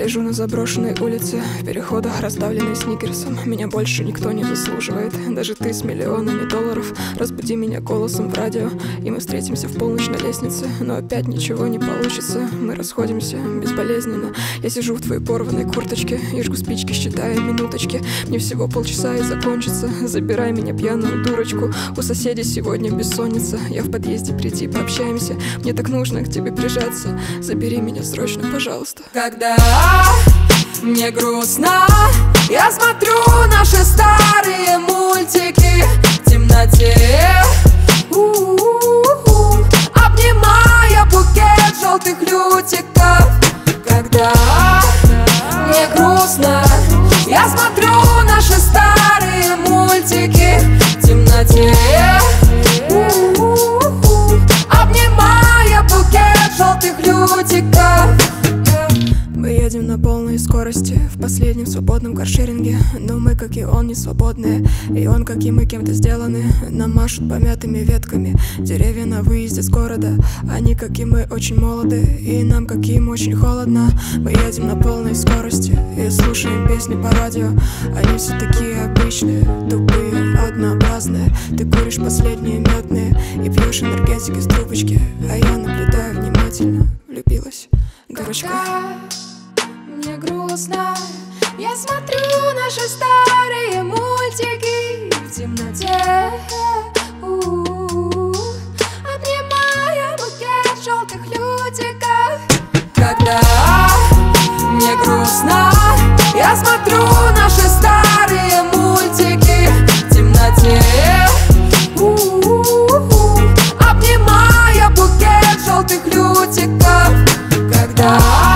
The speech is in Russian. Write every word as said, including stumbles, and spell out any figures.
лежу на заброшенной улице, в переходах, раздавленной сникерсом. Меня больше никто не заслуживает, даже ты с миллионами долларов. Разбуди меня голосом в радио, и мы встретимся в полночь на лестнице. Но опять ничего не получится, мы расходимся безболезненно. Я сижу в твоей порванной курточке и жгу спички, считая минуточки. Мне всего полчаса и закончится, забирай меня, пьяную дурочку. У соседей сегодня бессонница, я в подъезде, приди, пообщаемся. Мне так нужно к тебе прижаться, забери меня срочно, пожалуйста. Когда мне грустно, я смотрю наши старые мультики в темноте, у-у-у-у, обнимая букет желтых лютиков. Когда мне грустно, я смотрю наши старые мультики в темноте, у-у-у-у, обнимая букет желтых лютиков. Мы едем на полной скорости в последнем свободном каршеринге, но мы, как и он, не свободные, и он, как и мы, кем-то сделаны. Нам машут помятыми ветками деревья на выезде с города. Они, как и мы, очень молоды, и нам, как и им, очень холодно. Мы едем на полной скорости и слушаем песни по радио. Они все такие обычные, тупые, однообразные. Ты куришь последние медные и пьешь энергетик из трубочки, а я наблюдаю внимательно, влюбилась дурочка. Мне грустно, я смотрю наши старые мультики в темноте, у-у-у, обнимая букет желтых лютиков. Когда мне грустно, я смотрю наши старые мультики в темноте, у-у-у, обнимая букет желтых лютиков. Когда